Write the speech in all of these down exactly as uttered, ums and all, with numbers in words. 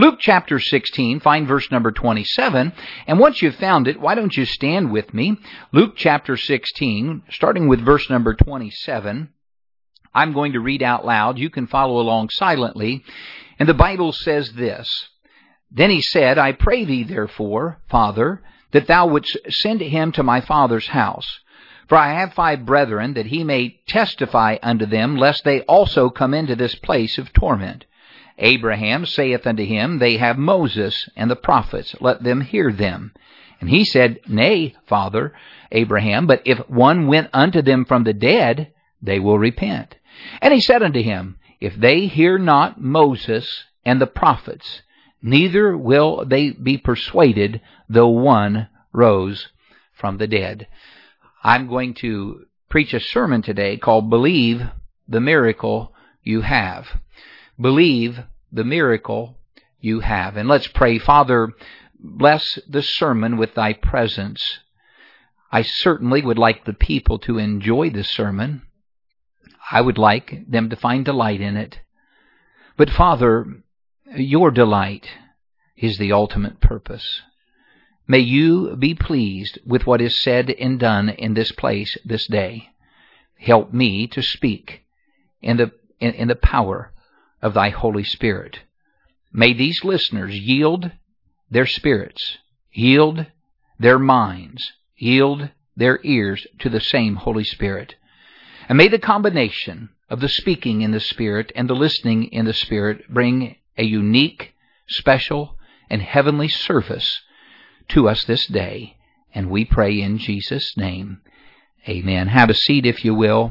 Luke chapter sixteen, find verse number twenty-seven. And once you've found it, why don't you stand with me? Luke chapter sixteen, starting with verse number twenty-seven. I'm going to read out loud. You can follow along silently. And the Bible says this. Then he said, I pray thee therefore, Father, that thou wouldst send him to my father's house. For I have five brethren, that he may testify unto them, lest they also come into this place of torment. Abraham saith unto him, They have Moses and the prophets, let them hear them. And he said, Nay, Father Abraham, but if one went unto them from the dead, they will repent. And he said unto him, If they hear not Moses and the prophets, neither will they be persuaded, though one rose from the dead. I'm going to preach a sermon today called Believe the Miracle You Have. Believe the miracle you have. And let's pray. Father, bless the sermon with thy presence. I certainly would like the people to enjoy the sermon. I would like them to find delight in it. But Father, your delight is the ultimate purpose. May you be pleased with what is said and done in this place this day. Help me to speak in the in, in the power of thy Holy Spirit. May these listeners yield their spirits, yield their minds, yield their ears to the same Holy Spirit. And may the combination of the speaking in the Spirit and the listening in the Spirit bring a unique, special, and heavenly service to us this day. And we pray in Jesus' name. Amen. Have a seat if you will.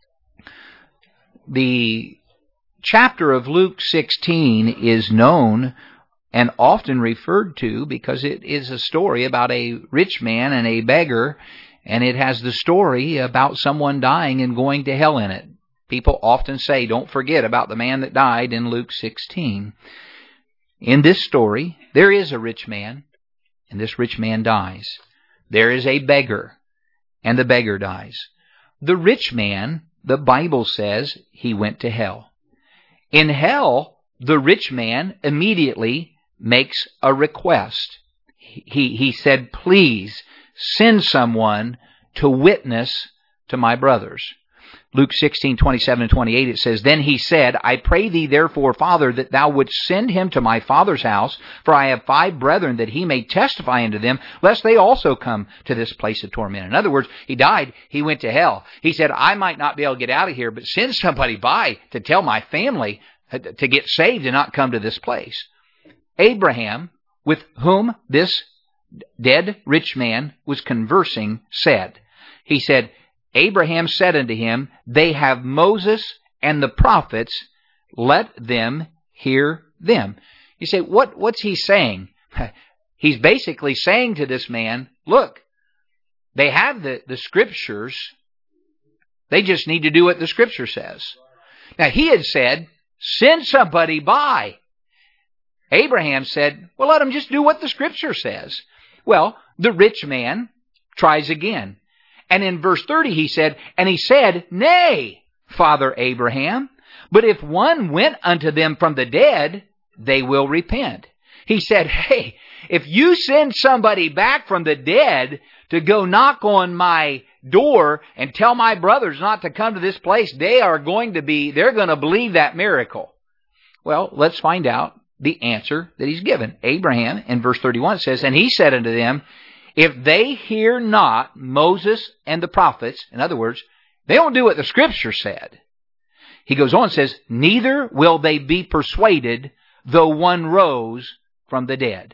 The chapter of Luke sixteen is known and often referred to because it is a story about a rich man and a beggar, and it has the story about someone dying and going to hell in it. People often say, don't forget about the man that died in Luke sixteen. In this story, there is a rich man, and this rich man dies. There is a beggar, and the beggar dies. The rich man, the Bible says, he went to hell. In hell, the rich man immediately makes a request. He, he said, please send someone to witness to my brothers. Luke sixteen, twenty-seven and twenty-eight, it says, Then he said, I pray thee therefore, Father, that thou wouldst send him to my father's house, for I have five brethren, that he may testify unto them, lest they also come to this place of torment. In other words, he died, he went to hell. He said, I might not be able to get out of here, but send somebody by to tell my family to get saved and not come to this place. Abraham, with whom this dead rich man was conversing, said, He said, Abraham said unto him, They have Moses and the prophets, let them hear them. You say, what, what's he saying? He's basically saying to this man, look, they have the, the scriptures, they just need to do what the scripture says. Now he had said, send somebody by. Abraham said, well, let them just do what the scripture says. Well, the rich man tries again. And in verse thirty he said, And he said, Nay, Father Abraham, but if one went unto them from the dead, they will repent. He said, hey, if you send somebody back from the dead to go knock on my door and tell my brothers not to come to this place, they are going to be, they're going to believe that miracle. Well, let's find out the answer that he's given. Abraham, in verse thirty-one, says, And he said unto them, If they hear not Moses and the prophets, in other words, they don't do what the scripture said. He goes on and says, Neither will they be persuaded, though one rose from the dead.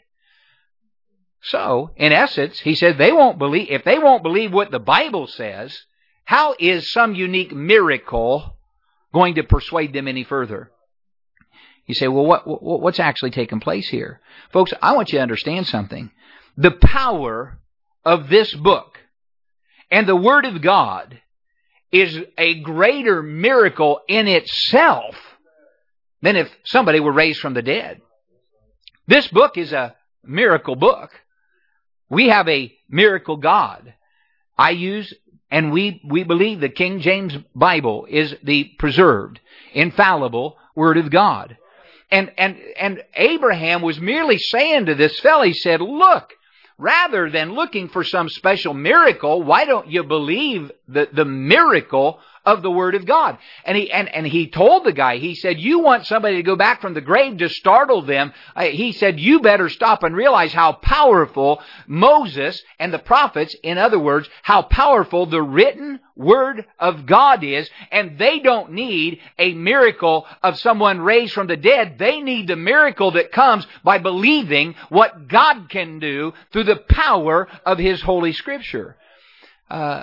So, in essence, he said they won't believe, if they won't believe what the Bible says, how is some unique miracle going to persuade them any further? You say, well, what, what what's actually taking place here? Folks, I want you to understand something. The power of this book and the Word of God is a greater miracle in itself than if somebody were raised from the dead. This book is a miracle book. We have a miracle God. I use, and we, we believe the King James Bible is the preserved, infallible Word of God. And, and, and Abraham was merely saying to this fellow, he said, look, rather than looking for some special miracle, why don't you believe the, the miracle of the Word of God? And he, and, and he told the guy, he said, you want somebody to go back from the grave to startle them. Uh, he said, you better stop and realize how powerful Moses and the prophets, in other words, how powerful the written Word of God is, and they don't need a miracle of someone raised from the dead. They need the miracle that comes by believing what God can do through the power of His Holy Scripture. Uh,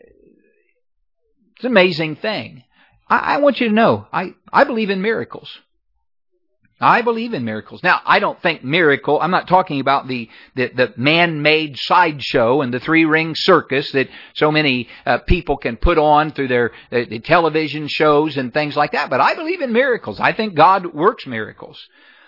it's an amazing thing. I, I want you to know, I, I believe in miracles. I believe in miracles. Now, I don't think miracle, I'm not talking about the, the, the man-made sideshow and the three-ring circus that so many uh, people can put on through their uh, the television shows and things like that. But I believe in miracles. I think God works miracles.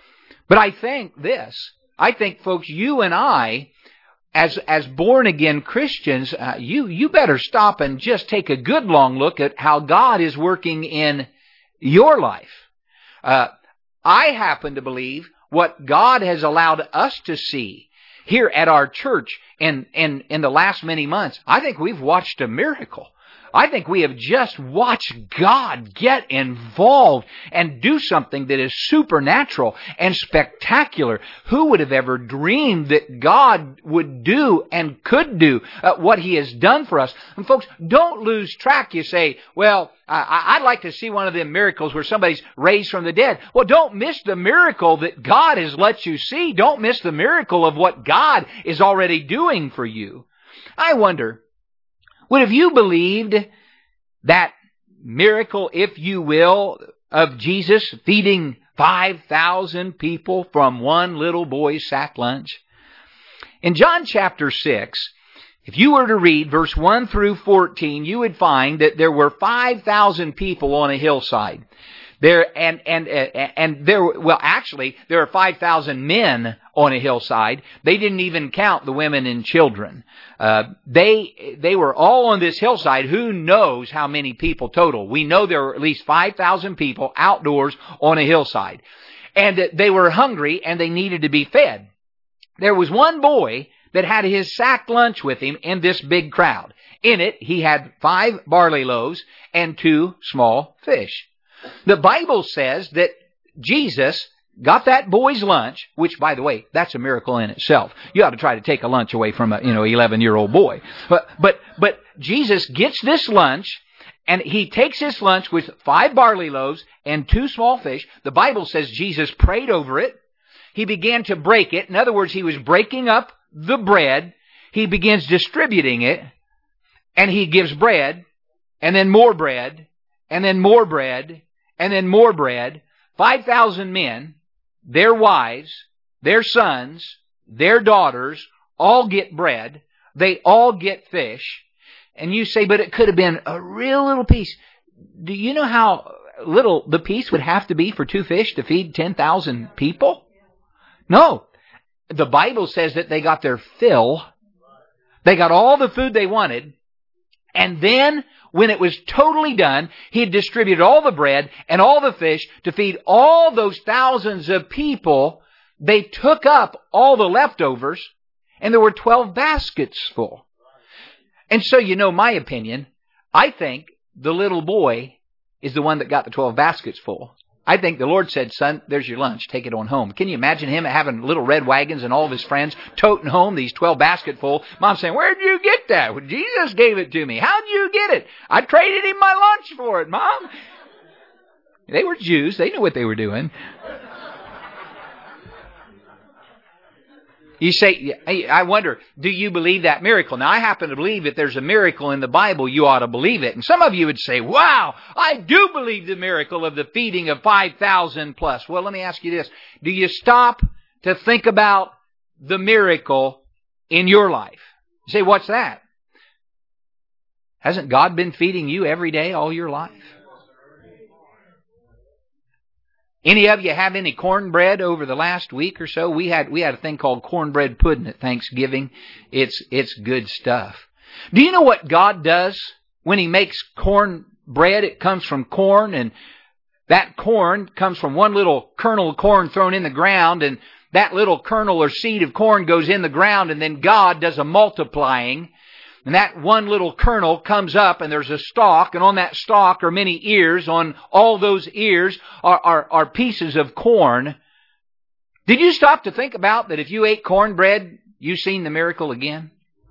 But I think this, I think, folks, you and I, as as born-again Christians, uh, you, you better stop and just take a good long look at how God is working in your life. Uh, I happen to believe what God has allowed us to see here at our church in, in, in the last many months. I think we've watched a miracle. I think we have just watched God get involved and do something that is supernatural and spectacular. Who would have ever dreamed that God would do and could do uh, what He has done for us? And folks, don't lose track. You say, well, I, I'd like to see one of them miracles where somebody's raised from the dead. Well, don't miss the miracle that God has let you see. Don't miss the miracle of what God is already doing for you. I wonder, would have you believed that miracle, if you will, of Jesus feeding five thousand people from one little boy's sack lunch? In John chapter six, if you were to read verse one through fourteen, you would find that there were five thousand people on a hillside. There and and and there well actually there are five thousand men on a hillside. They didn't even count the women and children. Uh, they they were all on this hillside. Who knows how many people total? We know there were at least five thousand people outdoors on a hillside, and they were hungry and they needed to be fed. There was one boy that had his sack lunch with him in this big crowd. In it, he had five barley loaves and two small fish. The Bible says that Jesus got that boy's lunch, which, by the way, that's a miracle in itself. You ought to try to take a lunch away from a, you know, eleven-year-old boy. But, but, but Jesus gets this lunch, and He takes this lunch with five barley loaves and two small fish. The Bible says Jesus prayed over it. He began to break it. In other words, He was breaking up the bread. He begins distributing it, and He gives bread, and then more bread, and then more bread, and then more bread. five thousand men, their wives, their sons, their daughters, all get bread. They all get fish. And you say, but it could have been a real little piece. Do you know how little the piece would have to be for two fish to feed ten thousand people? No. The Bible says that they got their fill. They got all the food they wanted. And then, when it was totally done, He had distributed all the bread and all the fish to feed all those thousands of people. They took up all the leftovers, and there were twelve baskets full. And so, you know my opinion. I think the little boy is the one that got the twelve baskets full. I think the Lord said, son, there's your lunch. Take it on home. Can you imagine Him having little red wagons and all of His friends toting home these twelve basketful? Mom saying, where'd you get that? Well, Jesus gave it to me. How'd you get it? I traded Him my lunch for it, Mom. They were Jews. They knew what they were doing. You say, I wonder, do you believe that miracle? Now, I happen to believe if there's a miracle in the Bible, you ought to believe it. And some of you would say, wow, I do believe the miracle of the feeding of five thousand plus. Well, let me ask you this. Do you stop to think about the miracle in your life? You say, what's that? Hasn't God been feeding you every day all your life? Any of you have any cornbread over the last week or so? We had we had a thing called cornbread pudding at Thanksgiving. It's it's good stuff. Do you know what God does when He makes cornbread? It comes from corn, and That corn comes from one little kernel of corn thrown in the ground, and that little kernel or seed of corn goes in the ground, and then God does a multiplying. And that one little kernel comes up, and there's a stalk, and on that stalk are many ears. On all those ears are, are, are pieces of corn. Did you stop to think about that if you ate cornbread, you've seen the miracle again?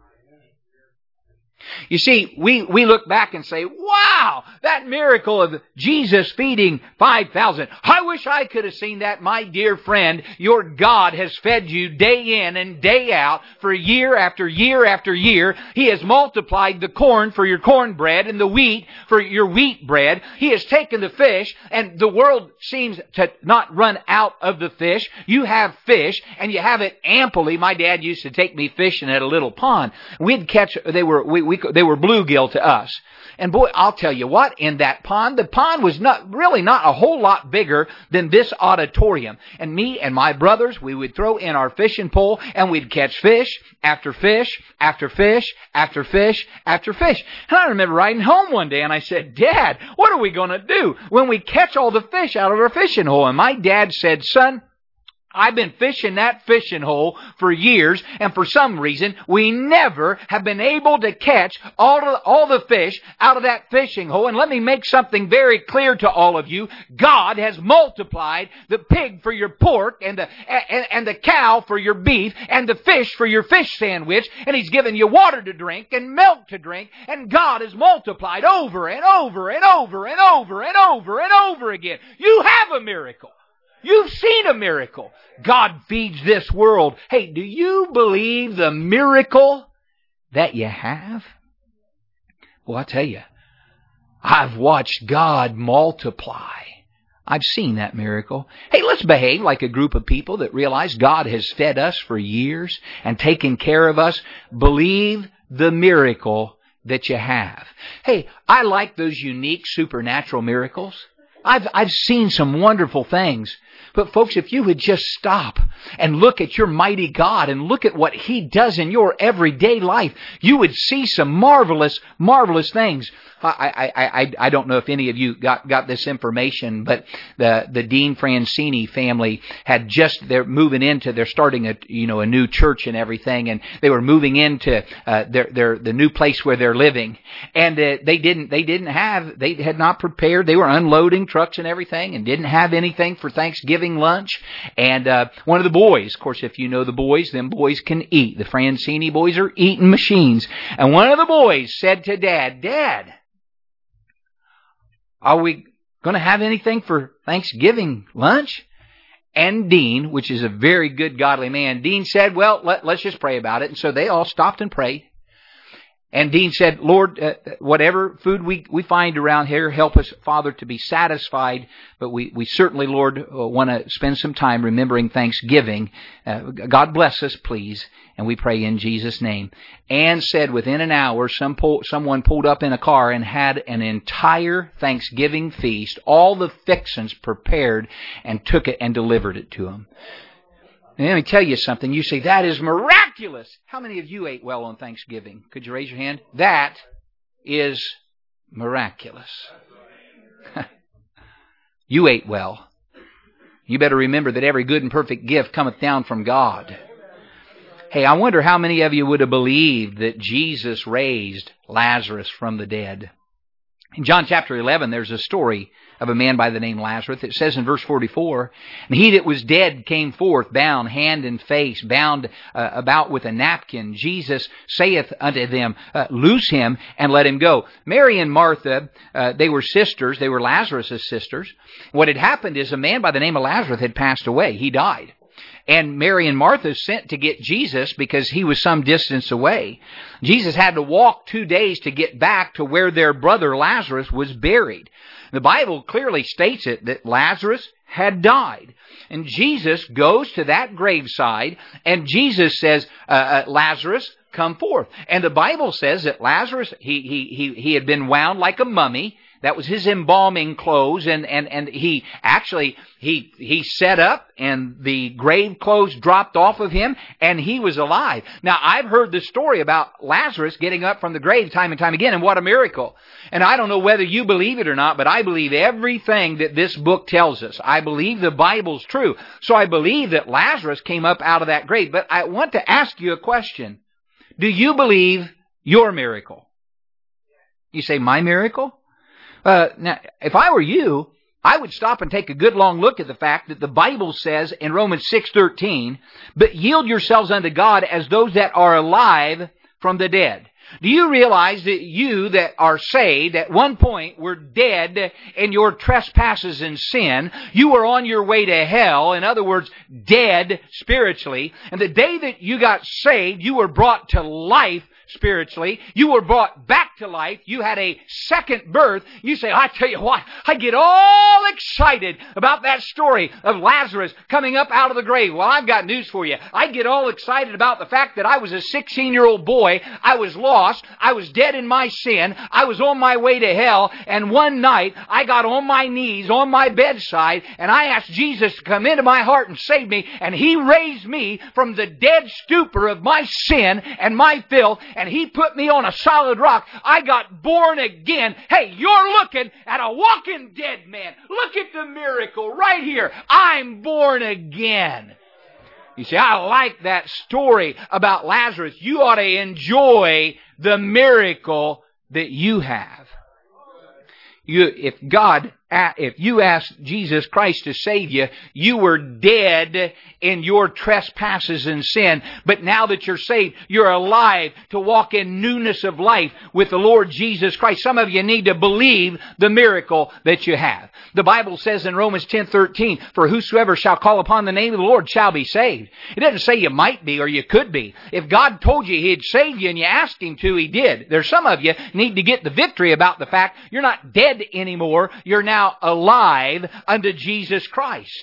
You see, we, we look back and say, wow, that miracle of Jesus feeding five thousand. I wish I could have seen that. My dear friend, your God has fed you day in and day out for year after year after year. He has multiplied the corn for your cornbread and the wheat for your wheat bread. He has taken the fish, and the world seems to not run out of the fish. You have fish, and you have it amply. My dad used to take me fishing at a little pond. We'd catch, they were, we, we They were bluegill to us. And boy, I'll tell you what, in that pond, the pond was not really not a whole lot bigger than this auditorium. And me and my brothers, we would throw in our fishing pole, and we'd catch fish after fish after fish after fish after fish. And I remember riding home one day, and I said, Dad, what are we going to do when we catch all the fish out of our fishing hole? And my dad said, son, I've been fishing that fishing hole for years, and for some reason, we never have been able to catch all the, all the fish out of that fishing hole. And let me make something very clear to all of you. God has multiplied the pig for your pork, and the, and, and the cow for your beef, and the fish for your fish sandwich, and He's given you water to drink and milk to drink, and God has multiplied over and over and over and over and over and over again. You have a miracle. You've seen a miracle. God feeds this world. Hey, do you believe the miracle that you have? Well, I tell you, I've watched God multiply. I've seen that miracle. Hey, let's behave like a group of people that realize God has fed us for years and taken care of us. Believe the miracle that you have. Hey, I like those unique supernatural miracles. I've, I've seen some wonderful things. But folks, if you would just stop and look at your mighty God and look at what He does in your everyday life, you would see some marvelous, marvelous things. I, I, I, I don't know if any of you got, got this information, but the, the Dean Francini family had just, they're moving into, they're starting a, you know, a new church and everything, and they were moving into, uh, their, their, the new place where they're living. And, uh, they didn't, they didn't have, they had not prepared, they were unloading trucks and everything and didn't have anything for Thanksgiving lunch. And, uh, one of the boys, of course, if you know the boys, them boys can eat. The Francini boys are eating machines. And one of the boys said to Dad, Dad, are we going to have anything for Thanksgiving lunch? And Dean, which is a very good godly man, Dean said, well, let, let's just pray about it. And so they all stopped and prayed. And Dean said, Lord, uh, whatever food we, we find around here, help us, Father, to be satisfied. But we, we certainly, Lord, uh, want to spend some time remembering Thanksgiving. Uh, God bless us, please. And we pray in Jesus' name. Ann said within an hour, some pull, someone pulled up in a car and had an entire Thanksgiving feast, all the fixings prepared, and took it and delivered it to them. And let me tell you something. You say, that is miraculous. How many of you ate well on Thanksgiving? Could you raise your hand? That is miraculous. You ate well. You better remember that every good and perfect gift cometh down from God. Hey, I wonder how many of you would have believed that Jesus raised Lazarus from the dead. In John chapter eleven, there's a story of a man by the name Lazarus. It says in verse forty-four, and he that was dead came forth, bound hand and face, bound uh, about with a napkin. Jesus saith unto them, uh, loose him and let him go. Mary and Martha, uh, they were sisters. They were Lazarus' sisters. What had happened is a man by the name of Lazarus had passed away. He died. And Mary and Martha sent to get Jesus because he was some distance away. Jesus had to walk two days to get back to where their brother Lazarus was buried. The Bible clearly states it, that Lazarus had died. And Jesus goes to that graveside, and Jesus says, uh, uh, Lazarus, come forth. And the Bible says that Lazarus, he, he, he, he had been wound like a mummy. That was his embalming clothes, and, and, and he actually, he, he set up, and the grave clothes dropped off of him, and he was alive. Now, I've heard the story about Lazarus getting up from the grave time and time again, and what a miracle. And I don't know whether you believe it or not, but I believe everything that this book tells us. I believe the Bible's true. So I believe that Lazarus came up out of that grave. But I want to ask you a question. Do you believe your miracle? You say, my miracle? Uh, now, if I were you, I would stop and take a good long look at the fact that the Bible says in Romans six thirteen, but yield yourselves unto God as those that are alive from the dead. Do you realize that you that are saved at one point were dead in your trespasses and sin? You were on your way to hell, in other words, dead spiritually. And the day that you got saved, you were brought to life spiritually. You were brought back to life. You had a second birth. You say, I tell you what, I get all excited about that story of Lazarus coming up out of the grave. Well, I've got news for you. I get all excited about the fact that I was a sixteen-year-old boy. I was lost. I was dead in my sin. I was on my way to hell. And one night, I got on my knees on my bedside, and I asked Jesus to come into my heart and save me. And He raised me from the dead stupor of my sin and my filth, and He put me on a solid rock. I got born again. Hey, you're looking at a walking dead man. Look at the miracle right here. I'm born again. You see, I like that story about Lazarus. You ought to enjoy the miracle that you have. You, if God, if you asked Jesus Christ to save you, you were dead in your trespasses and sin. But now that you're saved, you're alive to walk in newness of life with the Lord Jesus Christ. Some of you need to believe the miracle that you have. The Bible says in Romans ten thirteen, for whosoever shall call upon the name of the Lord shall be saved. It doesn't say you might be or you could be. If God told you He'd save you and you asked Him to, He did. There's some of you need to get the victory about the fact you're not dead anymore. You're now alive unto Jesus Christ.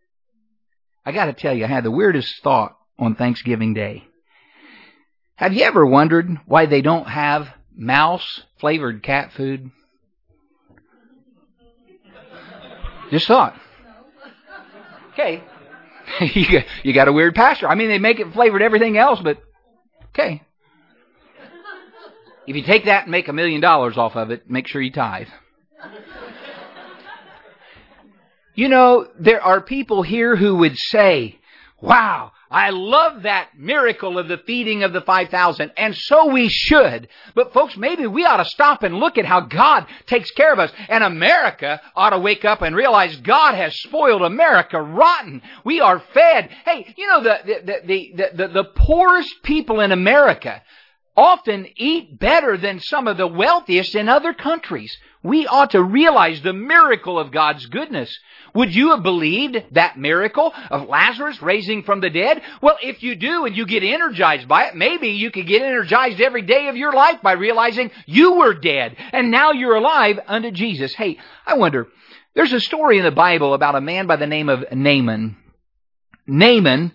I got to tell you, I had the weirdest thought on Thanksgiving Day. Have you ever wondered why they don't have mouse-flavored cat food? Just thought. Okay. you, got, you got a weird pastor. I mean, they make it flavored everything else, but okay. If you take that and make a million dollars off of it, make sure you tithe. You know, there are people here who would say, wow, I love that miracle of the feeding of the five thousand, and so we should. But folks, maybe we ought to stop and look at how God takes care of us. And America ought to wake up and realize God has spoiled America rotten. We are fed. Hey, you know, the, the, the, the, the, the poorest people in America often eat better than some of the wealthiest in other countries. We ought to realize the miracle of God's goodness. Would you have believed that miracle of Lazarus raising from the dead? Well, if you do and you get energized by it, maybe you could get energized every day of your life by realizing you were dead and now you're alive unto Jesus. Hey, I wonder, there's a story in the Bible about a man by the name of Naaman. Naaman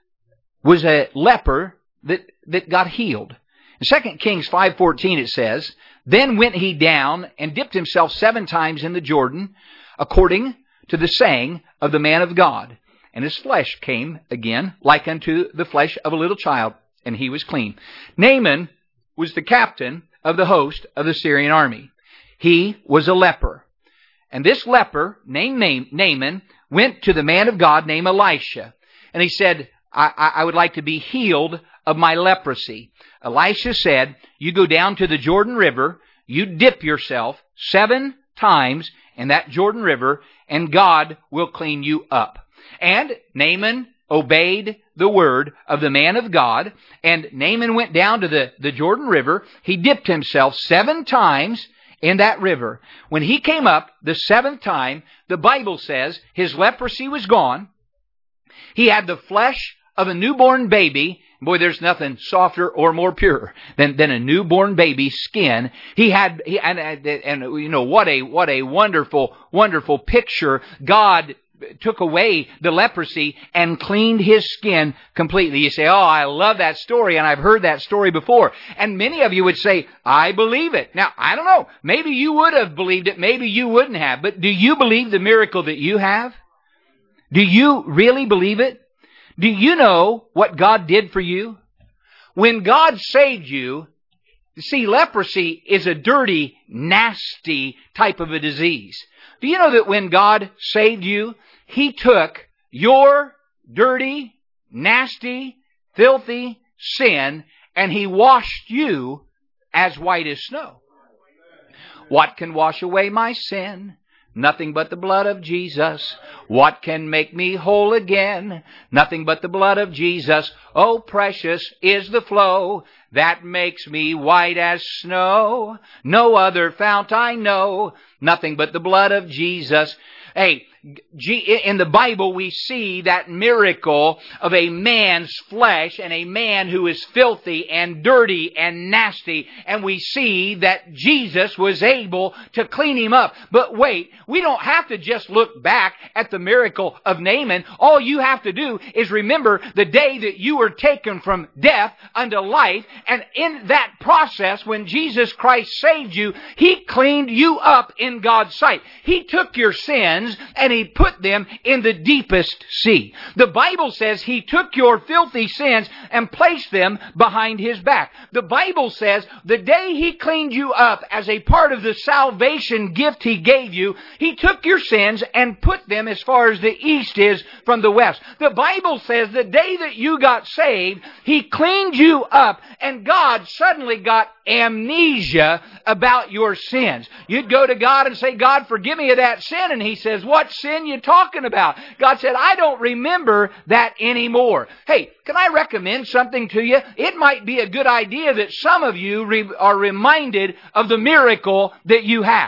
was a leper that, that got healed. In Second Kings five fourteen it says, then went he down and dipped himself seven times in the Jordan, according to the saying of the man of God. And his flesh came again like unto the flesh of a little child, and he was clean. Naaman was the captain of the host of the Syrian army. He was a leper. And this leper, named Naaman, went to the man of God named Elisha. And he said, I, I would like to be healed of my leprosy. Elisha said, you go down to the Jordan River, you dip yourself seven times in that Jordan River, and God will clean you up. And Naaman obeyed the word of the man of God, and Naaman went down to the, the Jordan River. He dipped himself seven times in that river. When he came up the seventh time, the Bible says his leprosy was gone. He had the flesh of a newborn baby. Boy, there's nothing softer or more pure than, than a newborn baby's skin. He had, he, and, and, and you know, what a, what a wonderful, wonderful picture God took away the leprosy and cleaned his skin completely. You say, oh, I love that story, and I've heard that story before. And many of you would say, I believe it. Now, I don't know. Maybe you would have believed it. Maybe you wouldn't have. But do you believe the miracle that you have? Do you really believe it? Do you know what God did for you? When God saved you, see, leprosy is a dirty, nasty type of a disease. Do you know that when God saved you, He took your dirty, nasty, filthy sin and He washed you as white as snow? What can wash away my sin? Nothing but the blood of Jesus. What can make me whole again? Nothing but the blood of Jesus. Oh, precious is the flow that makes me white as snow. No other fount I know. Nothing but the blood of Jesus. Hey, in the Bible we see that miracle of a man's flesh and a man who is filthy and dirty and nasty. And we see that Jesus was able to clean him up. But wait, we don't have to just look back at the miracle of Naaman. All you have to do is remember the day that you were taken from death unto life. And in that process, when Jesus Christ saved you, He cleaned you up in God's sight. He took your sins and He put them in the deepest sea. The Bible says He took your filthy sins and placed them behind His back. The Bible says the day He cleaned you up as a part of the salvation gift He gave you, He took your sins and put them as far as the east is from the west. The Bible says the day that you got saved, He cleaned you up, and God suddenly got amnesia about your sins. You'd go to God and say, God, forgive me of that sin. And He says, what sin you talking about? God said, I don't remember that anymore. Hey, can I recommend something to you? It might be a good idea that some of you re- are reminded of the miracle that you have.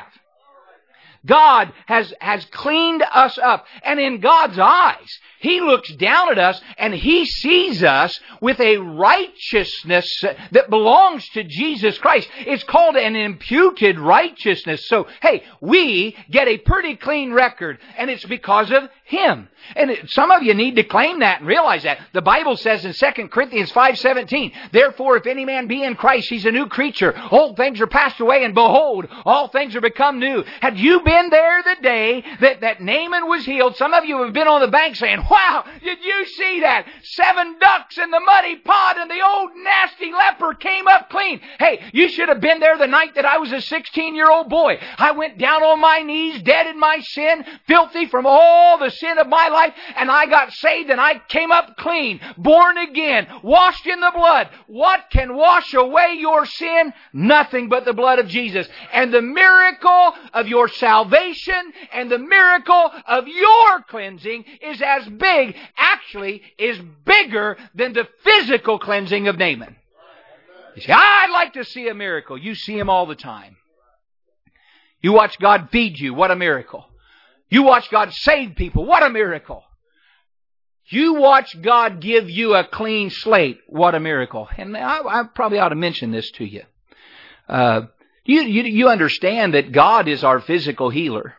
God has, has cleaned us up. And in God's eyes, He looks down at us and He sees us with a righteousness that belongs to Jesus Christ. It's called an imputed righteousness. So, hey, we get a pretty clean record, and it's because of Him. And it, some of you need to claim that and realize that. The Bible says in Second Corinthians five seventeen, therefore, if any man be in Christ, he's a new creature. Old things are passed away, and behold, all things are become new. Had you been there the day that, that Naaman was healed? Some of you have been on the bank saying, wow, did you see that? Seven ducks in the muddy pond, and the old nasty leper came up clean. Hey, you should have been there the night that I was a sixteen-year-old boy. I went down on my knees, dead in my sin, filthy from all the sin of my life, and I got saved, and I came up clean, born again, washed in the blood. What can wash away your sin? Nothing but the blood of Jesus. And the miracle of your salvation and the miracle of your cleansing is as big, actually is bigger than the physical cleansing of Naaman. You say, I'd like to see a miracle. You see them all the time. You watch God feed you. What a miracle. You watch God save people. What a miracle. You watch God give you a clean slate. What a miracle. And I, I probably ought to mention this to you. Uh, you, you. You understand that God is our physical healer.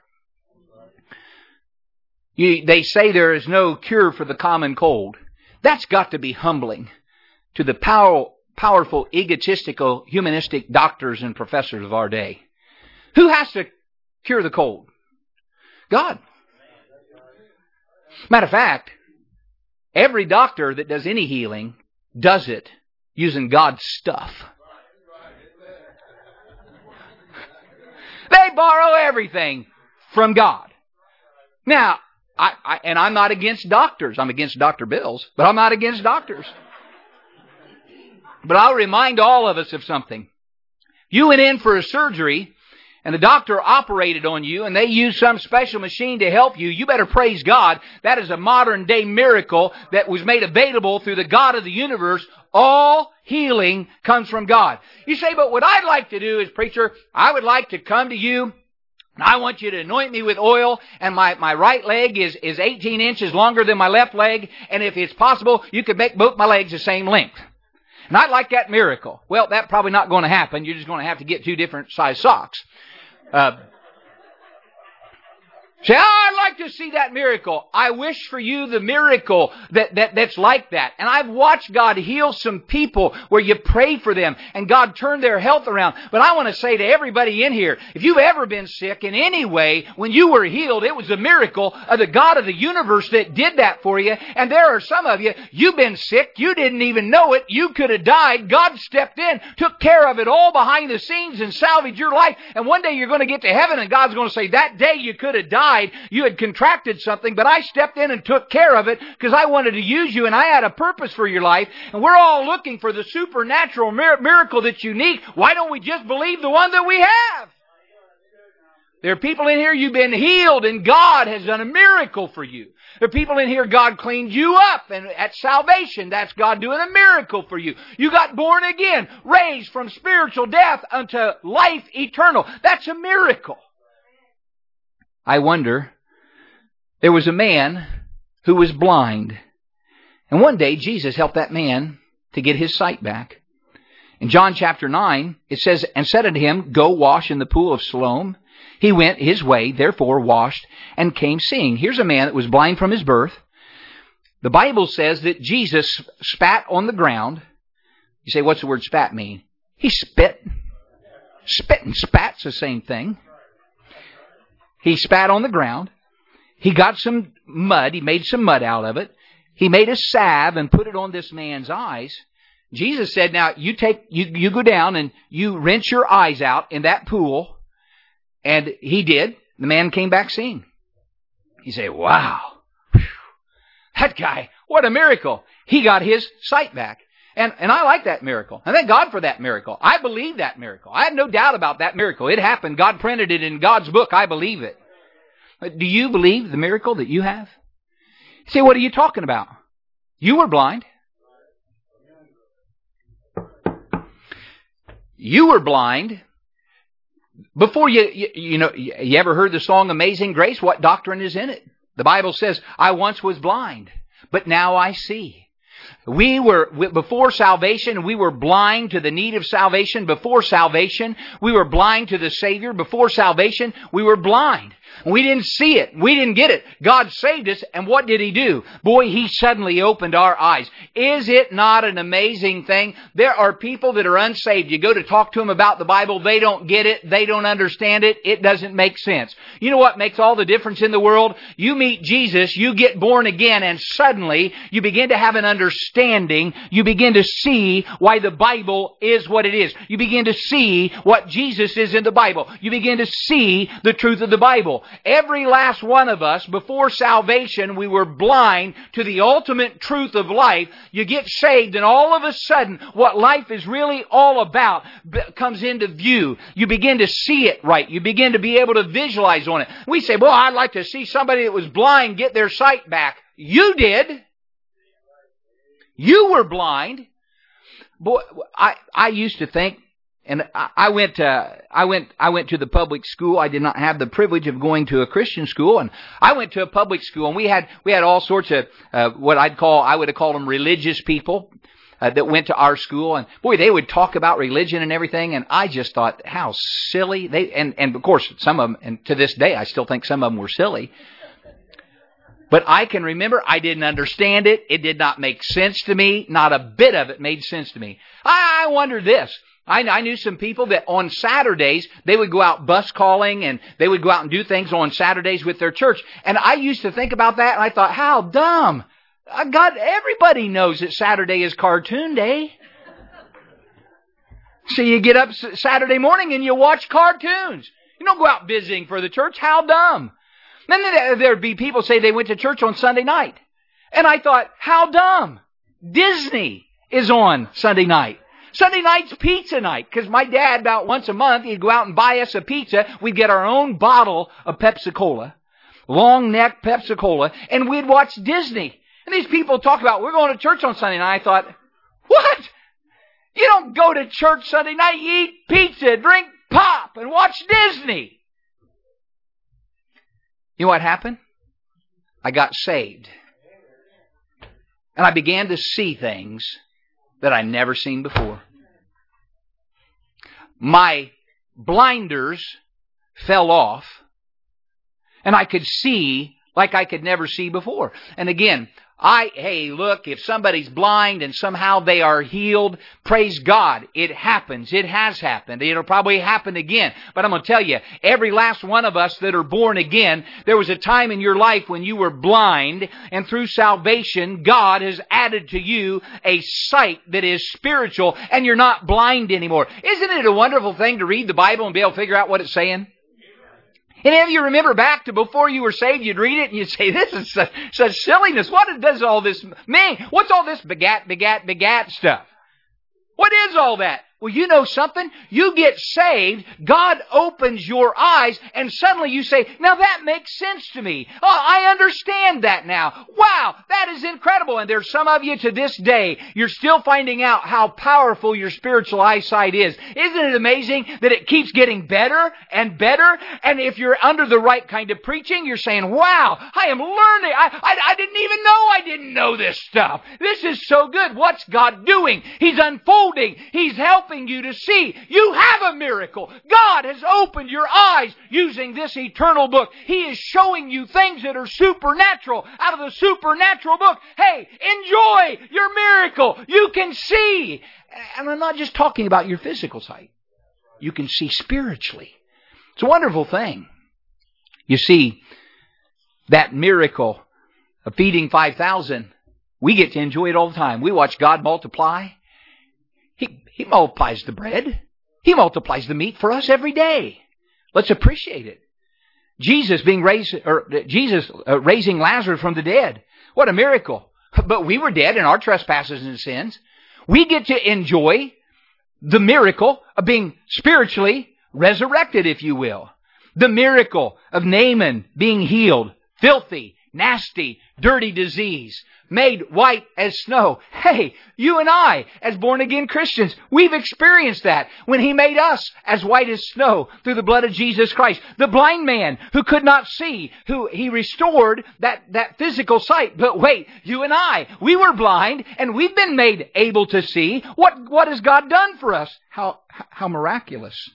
You, they say there is no cure for the common cold. That's got to be humbling to the power, powerful, egotistical, humanistic doctors and professors of our day. Who has to cure the cold? God. Matter of fact, every doctor that does any healing does it using God's stuff. They borrow everything from God. Now, I, I, and I'm not against doctors. I'm against Doctor Bills, but I'm not against doctors. But I'll remind all of us of something. You went in for a surgery, and the doctor operated on you, and they used some special machine to help you. You better praise God. That is a modern-day miracle that was made available through the God of the universe. All healing comes from God. You say, but what I'd like to do is, preacher, I would like to come to you, and I want you to anoint me with oil, and my, my right leg is, is eighteen inches longer than my left leg, and if it's possible, you could make both my legs the same length. And I'd like that miracle. Well, that's probably not going to happen. You're just going to have to get two different size socks. Uh, Say, oh, I'd like to see that miracle. I wish for you the miracle that, that, that's like that. And I've watched God heal some people where you pray for them and God turned their health around. But I want to say to everybody in here, if you've ever been sick in any way, when you were healed, it was a miracle of the God of the universe that did that for you. And there are some of you, you've been sick, you didn't even know it, you could have died. God stepped in, took care of it all behind the scenes and salvaged your life. And one day you're going to get to heaven and God's going to say, that day you could have died. You had contracted something, but I stepped in and took care of it because I wanted to use you and I had a purpose for your life. And we're all looking for the supernatural mir- miracle that's unique. Why don't we just believe the one that we have? There are people in here, you've been healed and God has done a miracle for you. There are people in here, God cleaned you up, and at salvation, that's God doing a miracle for you. You got born again, raised from spiritual death unto life eternal. That's a miracle. I wonder, there was a man who was blind. And one day, Jesus helped that man to get his sight back. In John chapter nine, it says, and said unto him, go wash in the pool of Siloam. He went his way, therefore washed, and came seeing. Here's a man that was blind from his birth. The Bible says that Jesus spat on the ground. You say, what's the word spat mean? He spit. Spit and spat's the same thing. He spat on the ground. He got some mud. He made some mud out of it. He made a salve and put it on this man's eyes. Jesus said, now you take, you, you go down and you rinse your eyes out in that pool. And he did. The man came back seeing. You say, wow, whew, that guy, what a miracle. He got his sight back. And, and I like that miracle. I thank God for that miracle. I believe that miracle. I have no doubt about that miracle. It happened. God printed it in God's book. I believe it. But do you believe the miracle that you have? You say, what are you talking about? You were blind. You were blind. Before you, you, you know, you ever heard the song Amazing Grace? What doctrine is in it? The Bible says, I once was blind, but now I see. We were, before salvation, we were blind to the need of salvation. Before salvation, we were blind to the Savior. Before salvation, we were blind. We didn't see it. We didn't get it. God saved us, and what did He do? Boy, He suddenly opened our eyes. Is it not an amazing thing? There are people that are unsaved. You go to talk to them about the Bible, they don't get it, they don't understand it, it doesn't make sense. You know what makes all the difference in the world? You meet Jesus, you get born again, and suddenly you begin to have an understanding. You begin to see why the Bible is what it is. You begin to see what Jesus is in the Bible. You begin to see the truth of the Bible. Every last one of us, before salvation, we were blind to the ultimate truth of life. You get saved, and all of a sudden, what life is really all about comes into view. You begin to see it right. You begin to be able to visualize on it. We say, well, I'd like to see somebody that was blind get their sight back. You did. You were blind. Boy, I, I used to think, and I went, uh, I went, I went to the public school. I did not have the privilege of going to a Christian school, and I went to a public school, and we had, we had all sorts of, uh, what I'd call, I would have called them religious people, uh, that went to our school, and boy, they would talk about religion and everything, and I just thought, how silly they, and, and of course, some of them, and to this day, I still think some of them were silly. But I can remember I didn't understand it. It did not make sense to me. Not a bit of it made sense to me. I, I wonder this. I, I knew some people that on Saturdays, they would go out bus calling and they would go out and do things on Saturdays with their church. And I used to think about that and I thought, how dumb. God, everybody knows that Saturday is cartoon day. So you get up Saturday morning and you watch cartoons. You don't go out visiting for the church. How dumb. Then there'd be people say they went to church on Sunday night. And I thought, how dumb. Disney is on Sunday night. Sunday night's pizza night. Because my dad, about once a month, he'd go out and buy us a pizza. We'd get our own bottle of Pepsi-Cola. Long neck Pepsi-Cola. And we'd watch Disney. And these people talk about, we're going to church on Sunday night. I thought, what? You don't go to church Sunday night. You eat pizza, drink pop, and watch Disney. You know what happened? I got saved. And I began to see things that I'd never seen before. My blinders fell off. And I could see like I could never see before. And again, I, hey, look, if somebody's blind and somehow they are healed, praise God. It happens. It has happened. It'll probably happen again. But I'm going to tell you, every last one of us that are born again, there was a time in your life when you were blind, and through salvation, God has added to you a sight that is spiritual, and you're not blind anymore. Isn't it a wonderful thing to read the Bible and be able to figure out what it's saying? And if you remember back to before you were saved, you'd read it and you'd say, this is such, such silliness. What does all this mean? What's all this begat, begat, begat stuff? What is all that? Well, you know something? You get saved, God opens your eyes, and suddenly you say, now that makes sense to me. Oh, I understand that now. Wow, that is incredible. And there's some of you to this day, you're still finding out how powerful your spiritual eyesight is. Isn't it amazing that it keeps getting better and better? And if you're under the right kind of preaching, you're saying, wow, I am learning. I, I, I didn't even know I didn't know this stuff. This is so good. What's God doing? He's unfolding. He's helping you to see. You have a miracle. God has opened your eyes using this eternal book. He is showing you things that are supernatural out of the supernatural book. Hey, enjoy your miracle. You can see. And I'm not just talking about your physical sight. You can see spiritually. It's a wonderful thing. You see, that miracle of feeding five thousand, we get to enjoy it all the time. We watch God multiply. He, he multiplies the bread. He multiplies the meat for us every day. Let's appreciate it. Jesus being raised, or Jesus uh, raising Lazarus from the dead. What a miracle. But we were dead in our trespasses and sins. We get to enjoy the miracle of being spiritually resurrected, if you will. The miracle of Naaman being healed. Filthy, nasty, dirty disease. Made white as snow. Hey, you and I, as born-again Christians, we've experienced that when He made us as white as snow through the blood of Jesus Christ. The blind man who could not see, who He restored that, that physical sight. But wait, you and I, we were blind and we've been made able to see. What, what has God done for us? How, how miraculous.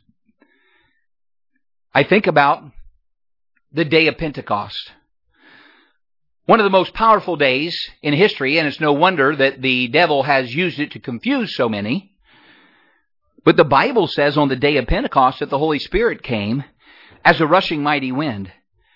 I think about the day of Pentecost. One of the most powerful days in history, and it's no wonder that the devil has used it to confuse so many. But the Bible says on the day of Pentecost that the Holy Spirit came as a rushing mighty wind.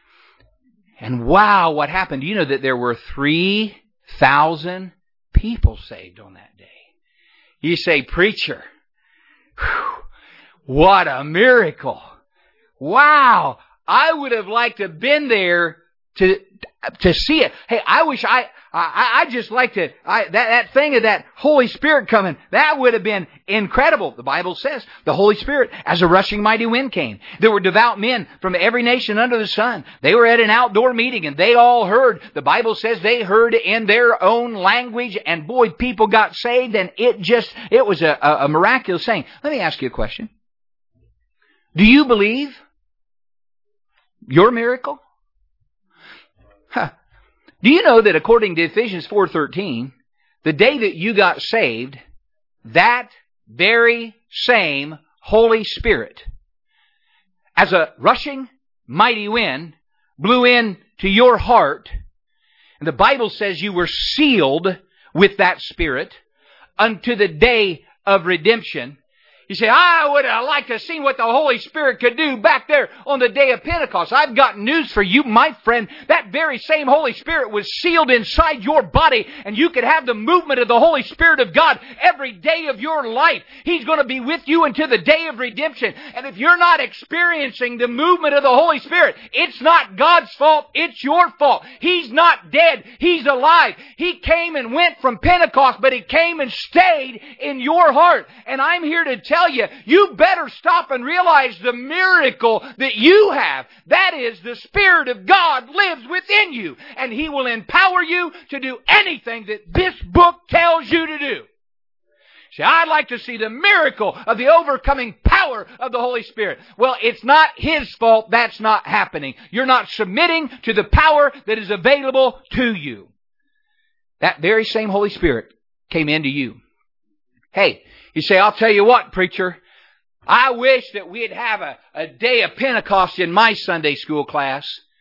And wow, what happened? You know that there were three thousand people saved on that day. You say, preacher, whew, what a miracle. Wow, I would have liked to have been there to to see it. Hey, I wish I, I, I just like to, I, that, that thing of that Holy Spirit coming, that would have been incredible. The Bible says the Holy Spirit as a rushing mighty wind came. There were devout men from every nation under the sun. They were at an outdoor meeting and they all heard. The Bible says they heard in their own language, and boy, people got saved, and it just, it was a, a, a miraculous thing. Let me ask you a question. Do you believe your miracle? Huh. Do you know that according to Ephesians four thirteen, the day that you got saved, that very same Holy Spirit, as a rushing mighty wind, blew into your heart, and the Bible says you were sealed with that Spirit unto the day of redemption. You say, I would have liked to have seen what the Holy Spirit could do back there on the day of Pentecost. I've got news for you, my friend. That very same Holy Spirit was sealed inside your body, and you could have the movement of the Holy Spirit of God every day of your life. He's going to be with you until the day of redemption. And if you're not experiencing the movement of the Holy Spirit, it's not God's fault, it's your fault. He's not dead, He's alive. He came and went from Pentecost, but He came and stayed in your heart. And I'm here to tell Tell you, you better stop and realize the miracle that you have. That is, the Spirit of God lives within you, and He will empower you to do anything that this book tells you to do. See, I'd like to see the miracle of the overcoming power of the Holy Spirit. Well, it's not His fault that's not happening. You're not submitting to the power that is available to you. That very same Holy Spirit came into you. Hey, you say, I'll tell you what, preacher, I wish that we'd have a, a day of Pentecost in my Sunday school class.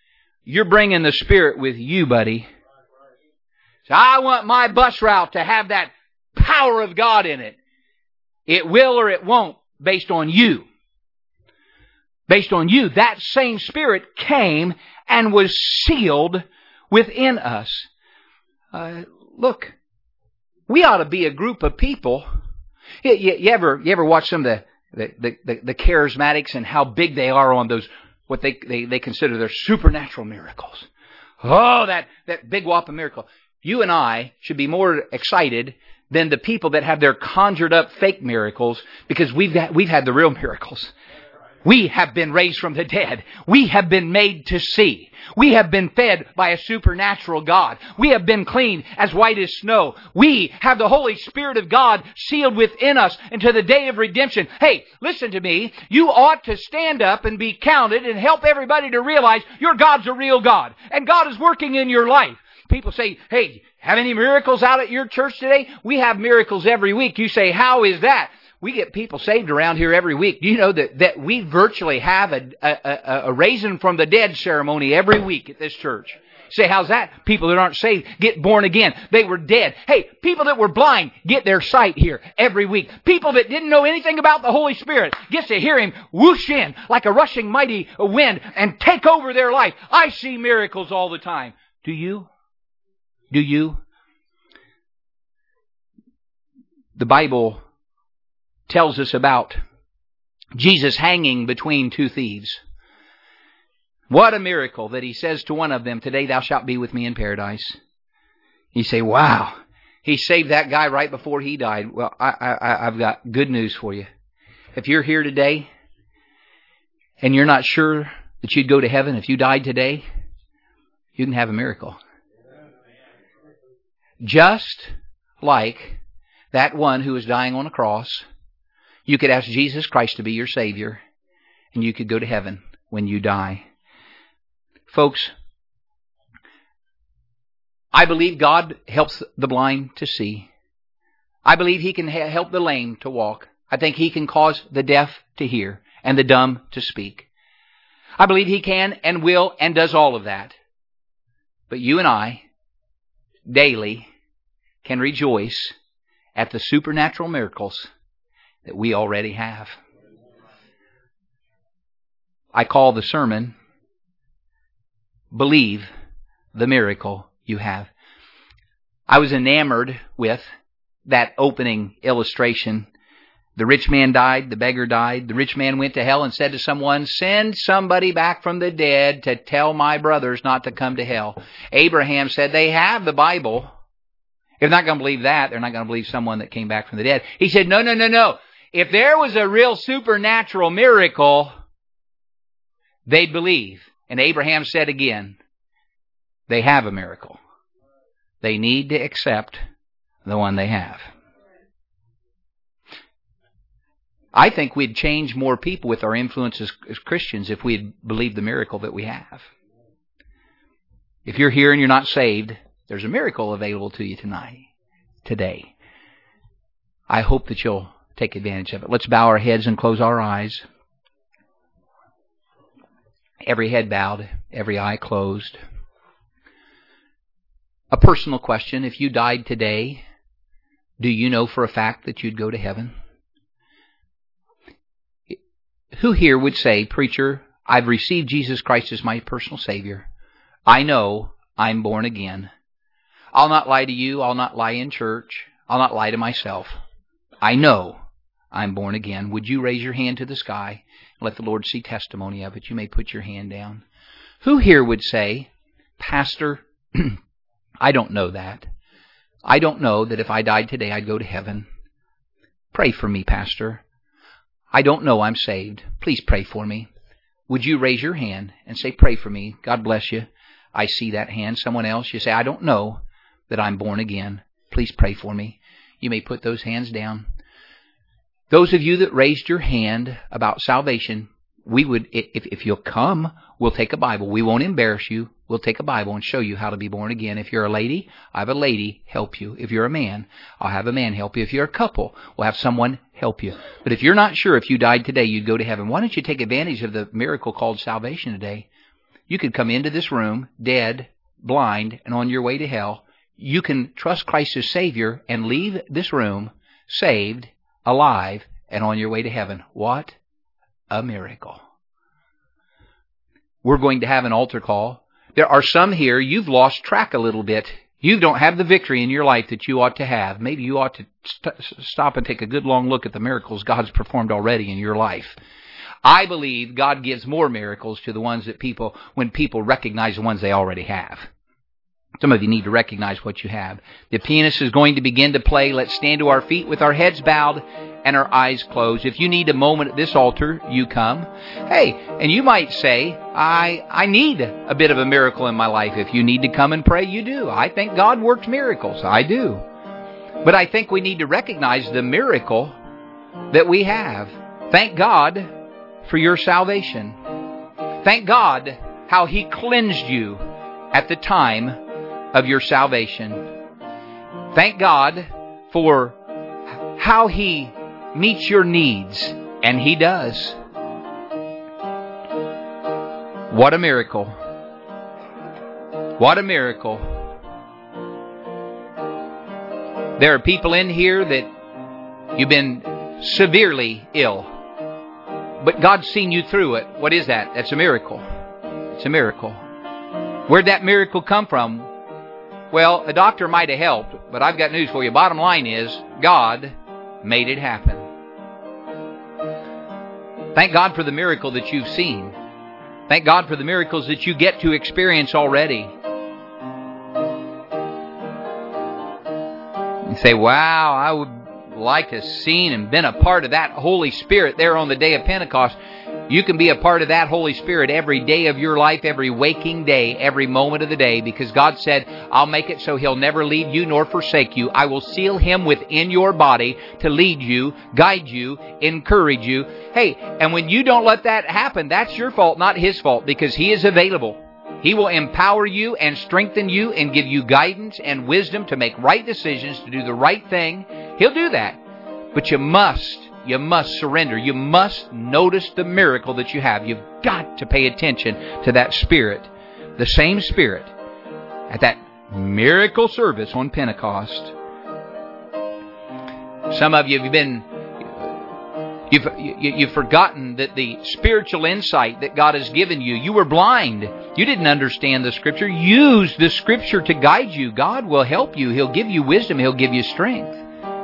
you're bringing the Spirit with you, buddy. So I want my bus route to have that power of God in it. It will or it won't, based on you. Based on you. That same Spirit came and was sealed within us. Uh, look, we ought to be a group of people. You, you, you ever you ever watch some of the the, the, the charismatics and how big they are on those, what they, they, they consider their supernatural miracles? Oh, that, that big whopping miracle. You and I should be more excited than the people that have their conjured up fake miracles, because we've got, we've had the real miracles. We have been raised from the dead. We have been made to see. We have been fed by a supernatural God. We have been clean as white as snow. We have the Holy Spirit of God sealed within us until the day of redemption. Hey, listen to me. You ought to stand up and be counted and help everybody to realize your God's a real God. And God is working in your life. People say, hey, have any miracles out at your church today? We have miracles every week. You say, how is that? We get people saved around here every week. Do you know that, that we virtually have a, a, a, a raising from the dead ceremony every week at this church? Say, how's that? People that aren't saved get born again. They were dead. Hey, people that were blind get their sight here every week. People that didn't know anything about the Holy Spirit gets to hear Him whoosh in like a rushing mighty wind and take over their life. I see miracles all the time. Do you? Do you? The Bible tells us about Jesus hanging between two thieves. What a miracle that He says to one of them, today thou shalt be with me in paradise. You say, wow, He saved that guy right before he died. Well, I, I, I've got good news for you. If you're here today and you're not sure that you'd go to heaven if you died today, you can have a miracle. Just like that one who was dying on a cross, you could ask Jesus Christ to be your Savior, and you could go to heaven when you die. Folks, I believe God helps the blind to see. I believe He can ha- help the lame to walk. I think He can cause the deaf to hear and the dumb to speak. I believe He can and will and does all of that. But you and I daily can rejoice at the supernatural miracles that we already have. I call the sermon, Believe the Miracle You Have. I was enamored with that opening illustration. The rich man died, the beggar died. The rich man went to hell and said to someone, send somebody back from the dead to tell my brothers not to come to hell. Abraham said, they have the Bible. If they're not going to believe that, they're not going to believe someone that came back from the dead. He said, no, no, no, no. If there was a real supernatural miracle, they'd believe. And Abraham said again, they have a miracle. They need to accept the one they have. I think we'd change more people with our influence as, as Christians if we'd believed the miracle that we have. If you're here and you're not saved, there's a miracle available to you tonight, today. I hope that you'll take advantage of it. Let's bow our heads and close our eyes. Every head bowed, every eye closed. A personal question. If you died today, do you know for a fact that you'd go to heaven? Who here would say, preacher, I've received Jesus Christ as my personal Savior. I know I'm born again. I'll not lie to you. I'll not lie in church. I'll not lie to myself. I know I'm born again. Would you raise your hand to the sky and let the Lord see testimony of it? You may put your hand down. Who here would say, Pastor, I don't know that. I don't know that if I died today I'd go to heaven. Pray for me, Pastor. I don't know I'm saved. Please pray for me. Would you raise your hand and say, pray for me? God bless you. I see that hand. Someone else, you say, I don't know that I'm born again. Please pray for me. You may put those hands down. Those of you that raised your hand about salvation, we would, if, if you'll come, we'll take a Bible. We won't embarrass you. We'll take a Bible and show you how to be born again. If you're a lady, I have a lady help you. If you're a man, I'll have a man help you. If you're a couple, we'll have someone help you. But if you're not sure if you died today, you'd go to heaven, why don't you take advantage of the miracle called salvation today? You could come into this room dead, blind, and on your way to hell. You can trust Christ as Savior and leave this room saved, alive, and on your way to heaven. What a miracle. We're going to have an altar call. There are some here, you've lost track a little bit. You don't have the victory in your life that you ought to have. Maybe you ought to st- stop and take a good long look at the miracles God's performed already in your life. I believe God gives more miracles to the ones that people, when people recognize the ones they already have. Some of you need to recognize what you have. The pianist is going to begin to play. Let's stand to our feet with our heads bowed and our eyes closed. If you need a moment at this altar, you come. Hey, and you might say, I I need a bit of a miracle in my life. If you need to come and pray, you do. I think God works miracles. I do. But I think we need to recognize the miracle that we have. Thank God for your salvation. Thank God how He cleansed you at the time of your salvation. Thank God for how He meets your needs, and He does. What a miracle. What a miracle. There are people in here that you've been severely ill, but God's seen you through it. What is that? That's a miracle. It's a miracle. Where'd that miracle come from? Well, a doctor might have helped, but I've got news for you. Bottom line is, God made it happen. Thank God for the miracle that you've seen. Thank God for the miracles that you get to experience already. You say, wow, I would like to have seen and been a part of that Holy Spirit there on the day of Pentecost. You can be a part of that Holy Spirit every day of your life, every waking day, every moment of the day, because God said, I'll make it so He'll never leave you nor forsake you. I will seal Him within your body to lead you, guide you, encourage you. Hey, and when you don't let that happen, that's your fault, not His fault, because He is available. He will empower you and strengthen you and give you guidance and wisdom to make right decisions, to do the right thing. He'll do that. But you must You must surrender. You must notice the miracle that you have. You've got to pay attention to that Spirit, the same Spirit, at that miracle service on Pentecost. Some of you have been, you've, you, you've forgotten that the spiritual insight that God has given you. You were blind. You didn't understand the Scripture. Use the Scripture to guide you. God will help you. He'll give you wisdom. He'll give you strength.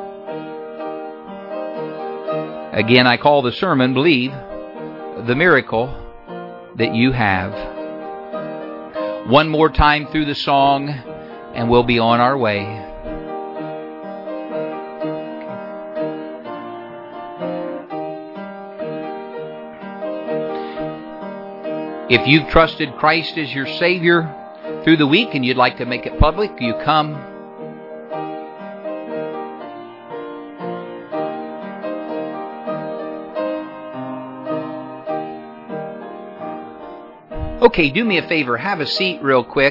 Again, I call the sermon, Believe the Miracle That You Have. One more time through the song, and we'll be on our way. If you've trusted Christ as your Savior through the week and you'd like to make it public, you come. Okay, do me a favor. Have a seat real quick.